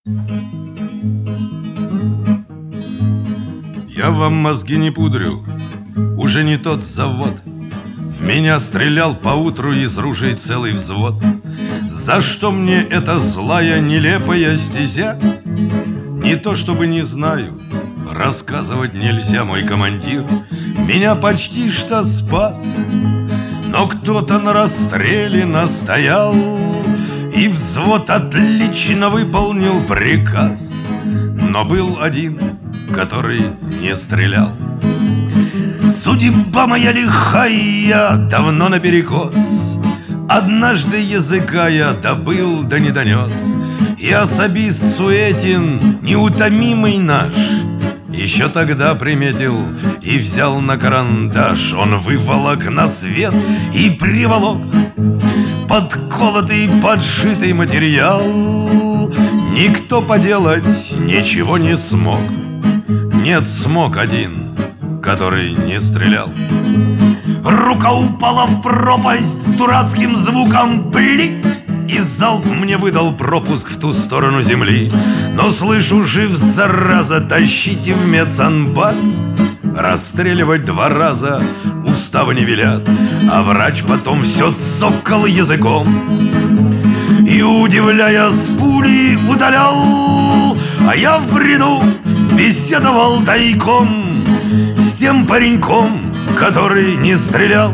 Я вам мозги не пудрю, уже не тот завод. В меня стрелял поутру из ружей целый взвод. За что мне эта злая, нелепая стезя? Не то чтобы не знаю, рассказывать нельзя, мой командир меня почти что спас. Но кто-то на расстреле настоял, и взвод отлично выполнил приказ. Но был один, который не стрелял. Судьба моя лихая, давно наперекос. Однажды языка я добыл, да не донес. И особист Суетин, неутомимый наш, еще тогда приметил и взял на карандаш. Он выволок на свет и приволок подколотый, подшитый материал. Никто поделать ничего не смог. Нет, смог один, который не стрелял. Рука упала в пропасть с дурацким звуком «блик», и залп мне выдал пропуск в ту сторону земли. Но слышу, жив зараза, тащите в медсанбат. Расстреливать 2 раза устава не велят, а врач потом все цокал языком и, удивляя, с пули удалял. А я в бреду беседовал тайком с тем пареньком, который не стрелял.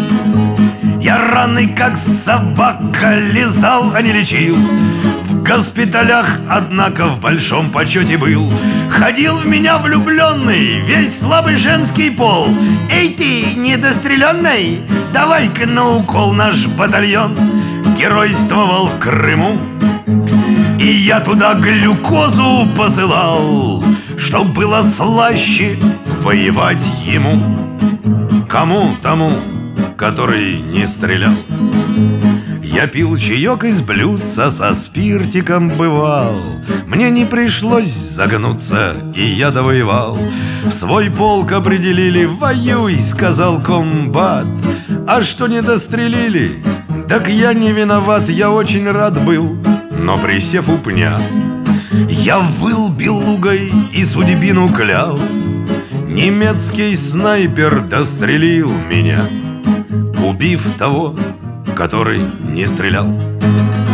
Я раны, как собака, лизал, а не лечил. В госпиталях, однако, в большом почете был. Ходил в меня влюбленный весь слабый женский пол. Эй ты, недостреленный, давай-ка на укол наш батальон. Геройствовал в Крыму, и я туда глюкозу посылал, чтоб было слаще воевать ему. Кому? Тому, который не стрелял. Я пил чаек из блюдца, со спиртиком бывал. Мне не пришлось загнуться, и я довоевал. В свой полк определили: воюй, сказал комбат. А что не дострелили, так я не виноват, я очень рад был. Но присев у пня, я выл белугой и судьбину клял. Немецкий снайпер дострелил меня, убив того, который не стрелял.